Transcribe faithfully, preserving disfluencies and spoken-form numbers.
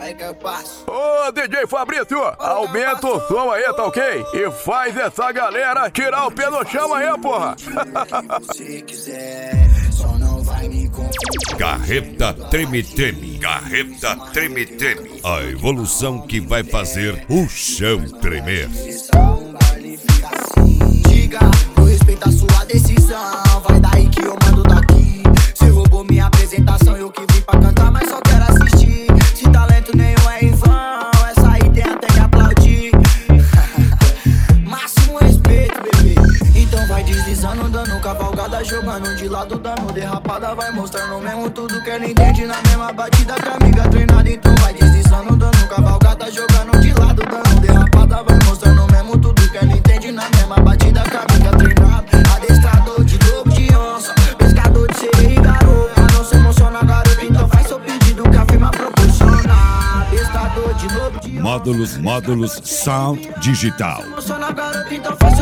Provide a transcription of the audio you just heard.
aí que eu passo. Ô, D J Fabrício, aumenta o som aí, tá ok? E faz essa galera tirar o pé no chão aí, porra. Se quiser, só não vai me confundir. Carreta Treme Treme, Carreta Treme Treme, a evolução que vai fazer o chão tremer. Diga, eu respeito a sua decisão. Vai daí que eu mando daqui. Cê roubou minha apresentação, eu que vim pra cantar, mas só quero assistir. Se talento nenhum é em vão, essa aí tem até que aplaudir. Máximo respeito, bebê. Então vai deslizando, dando cavalgada, jogando de lado, dando derrapada. Vai mostrando mesmo tudo que ela entende na mesma batida que a amiga treinada. Então vai deslizando, dando cavalgada, jogando de lado, dando derrapada. Vai mostrando mesmo tudo que ela entende na mesma batida que a amiga treinada. Adestrador de lobo de onça, pescador de sereia e garopa. Não se emociona, garoto, então faz seu pedido que a firma proporciona. Adestrador de lobo de onça. Módulos, módulos, sound digital. Emociona, garoto, então faz